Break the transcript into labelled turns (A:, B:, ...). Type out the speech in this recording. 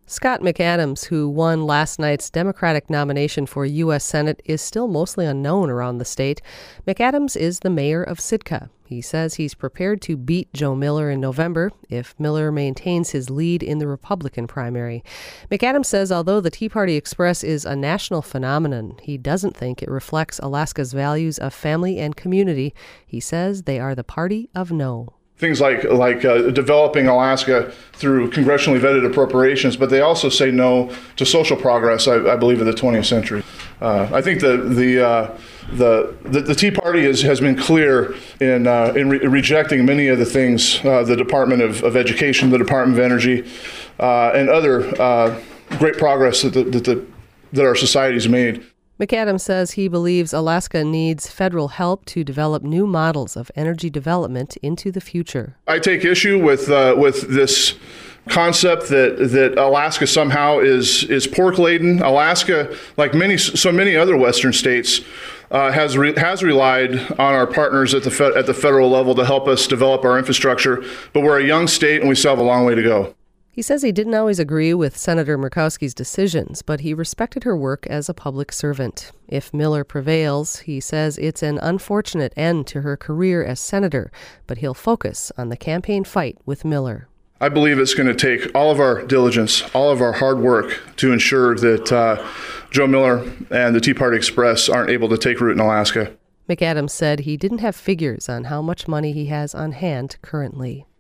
A: Scott McAdams, who won last night's Democratic nomination for U.S. Senate, is still mostly unknown around the state. McAdams is the mayor of Sitka. He says he's prepared to beat Joe Miller in November if Miller maintains his lead in the Republican primary. McAdams says although the Tea Party Express is a national phenomenon, he doesn't think it reflects Alaska's values of family and community. He says they are the party of no.
B: Things like developing Alaska through congressionally vetted appropriations, but they also say no to social progress, I believe, in the 20th century. I think the Tea Party has been clear in rejecting many of the things the Department of Education, the Department of Energy, and other great progress that our society's made.
A: McAdams says he believes Alaska needs federal help to develop new models of energy development into the future.
B: I take issue with this concept that Alaska somehow is pork laden. Alaska, like so many other Western states, has relied on our partners at the federal level to help us develop our infrastructure. But we're a young state, and we still have a long way to go.
A: He says he didn't always agree with Senator Murkowski's decisions, but he respected her work as a public servant. If Miller prevails, he says it's an unfortunate end to her career as senator, but he'll focus on the campaign fight with Miller.
B: I believe it's going to take all of our diligence, all of our hard work to ensure that Joe Miller and the Tea Party Express aren't able to take root in Alaska.
A: McAdams said he didn't have figures on how much money he has on hand currently.